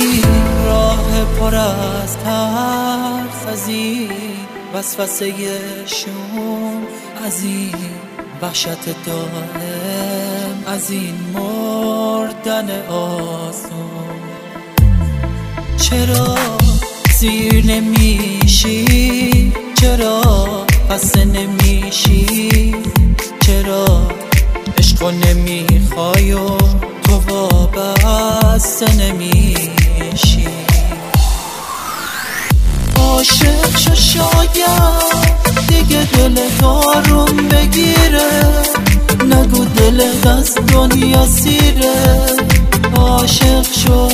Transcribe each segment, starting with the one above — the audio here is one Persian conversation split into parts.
این راه پر از ترس، از این وسوسه شوم، از این وحشت دائم، از این مردن آسون. چرا سیر نمیشی؟ چرا خسته نمیشی؟ چرا عشقو نمیخوای و تو وابسته نمیشی؟ عاشق شو شاید دیگه دلت آروم بگیره، نگو دلت از دنیا سیره. عاشق شو،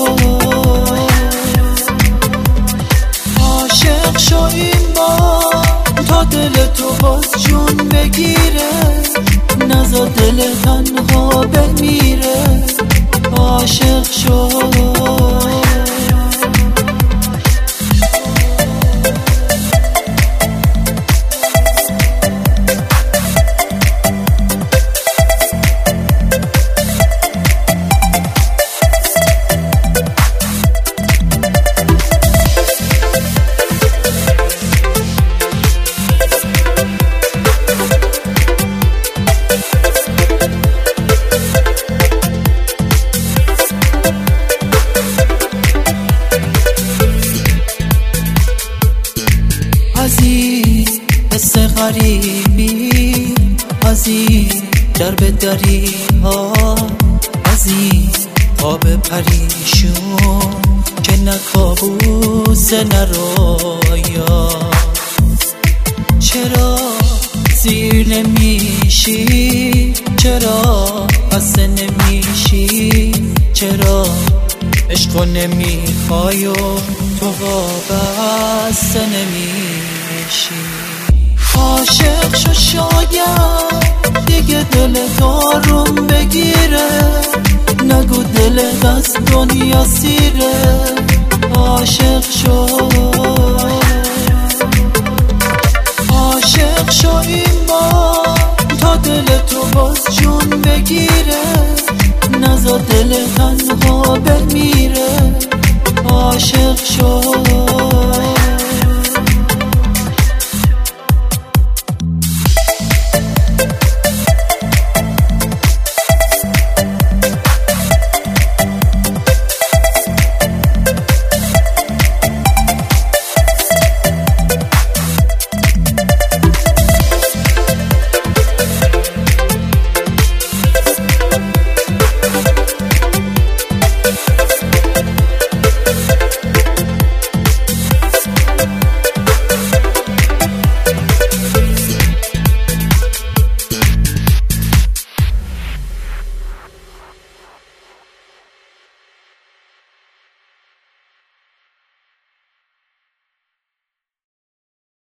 عاشق شو این بار تا دل تو باز جون بگیره، نذار دل تنها بمیره. عاشق شو. از این حس غریبی، از این درب دری ها، از این خواب پریشون که نه کابوس نه رویا. چرا سیر نمیشی؟ چرا خسته نمیشی؟ چرا عشقو نمیخوای و تو وابسته نمیشی؟ عاشق شو شاید دیگه دلت آروم بگیره، نگو دلت از دنیا سیره. عاشق شو، عاشق شو این بار تا دل تو باز جون بگیره، نذار دل تنها بمیره. عاشق شو.